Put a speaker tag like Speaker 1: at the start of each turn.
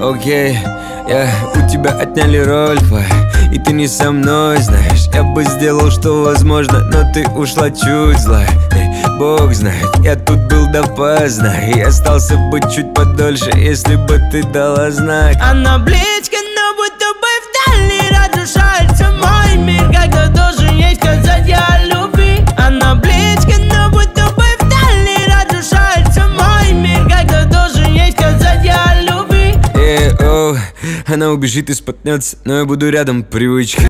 Speaker 1: Окей, у тебя отняли роль, и ты не со мной, знаешь. Я бы сделал, что возможно, но ты ушла чуть злая. Бог знает, я тут был допоздна и остался бы чуть подольше, если бы ты дала знак.
Speaker 2: Она близко, но будто бы вдали разрушается мой мир, когда должен ей сказать я люби. Она близко, но будто бы вдали разрушается мой мир, когда должен ей сказать я люби.
Speaker 1: Она убежит и споткнется, но я буду рядом, привычка.